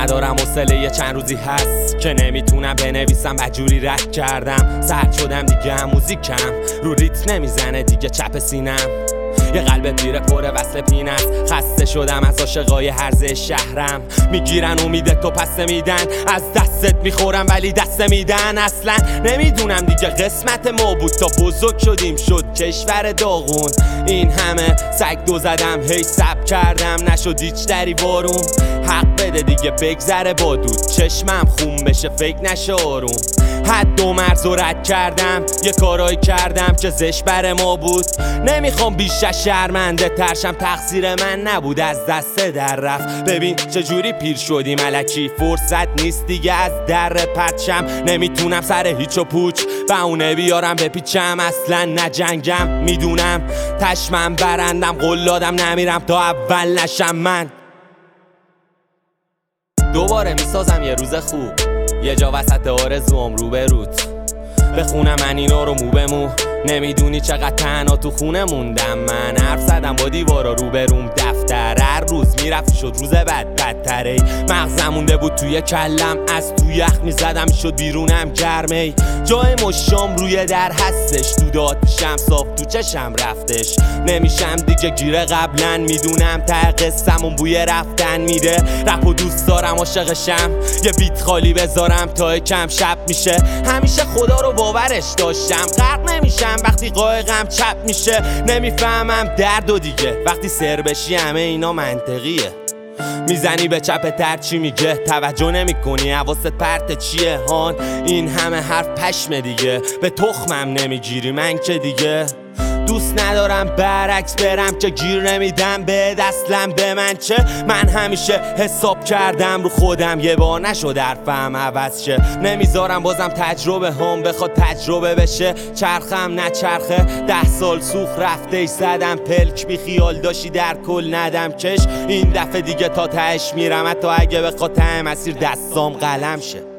ندارم حوصله یه چند روزی هست که نمیتونم بنویسم بدجوری رد کردم. سرد شدم دیگه موزیکم رو ریتم نمیزنه دیگه چپ سینم. یه قلب پیره پر وصل پین است. خسته شدم از عاشقای هرزه شهرم. میگیرن امید تو پس میدن، از دستت میخورم ولی دست میدن. اصلا نمیدونم دیگه قسمت ما بود تا بزرگ شدیم شد کشور داغون. این همه سگ دو زدم هی سب کردم نشد هیچ دری بارون. حق بده دیگه بگذره با دود چشمم خون بشه فکر نشه آروم. حد و مرز و رد کردم یه کارایی کردم که زشت بر ما بود. نمیخوام بیش از شرمنده ترشم، تقصیر من نبود از دست در رفت. ببین چجوری پیر شدیم الکی، فرصت نیست دیگه از در پرچم. نمیتونم سر هیچ و پوچ بهونه بیارم بپیچم، اصلا نجنگم. میدونم تشمم برندم قلادم نمیرم تا اول نشم. من دوباره میسازم یه روز خوب، یه جا وسط آرزوام رو به روت. بخونم من اینا رو مو به مو، نمیدونی چقدر تنها تو خونه موندم. من حرف زدم با دیوارا رو به روم دفتر، هر روز میرفت شد روز بدتره. مغزم مونده بود توی کلم، از تو یخ میزدم شد بیرونم گرمه. جای مشام روی در هستش، دودات پیشم صاف تو چشم رفتش. نمیشم دیگه گیره قبلا، میدونم ته قصه‌مون بوی رفتن میده. رپو دوست دارم عاشقشم، یه بیت خالی بذارم تا کم شب میشه. همیشه خدا رو باورش داشتم، غرق نمیشم وقتی قایقم چپ میشه. نمیفهمم درد و دیگه وقتی سر بشی همه اینا منطقیه. میزنی به چپ تر چی میگه، توجه نمی کنی حواست پرت چیه هان. این همه حرف پشمه دیگه، به تخمم نمیگیری من که دیگه. دوست ندارم برعکس برم که گیر نمیدم به اصلا به من چه. من همیشه حساب کردم رو خودم، یه بار نشد حرفم عوض شه. نمیذارم بازم تجربه هم بخواد تجربه بشه. چرخم نچرخه 10 سال سوخ رفته ای زدم پلک، بی خیال داشتی در کل ندم کش. این دفعه دیگه تا تهش میرم حتی اگه بخواد ته مسیر دستام قلم شه.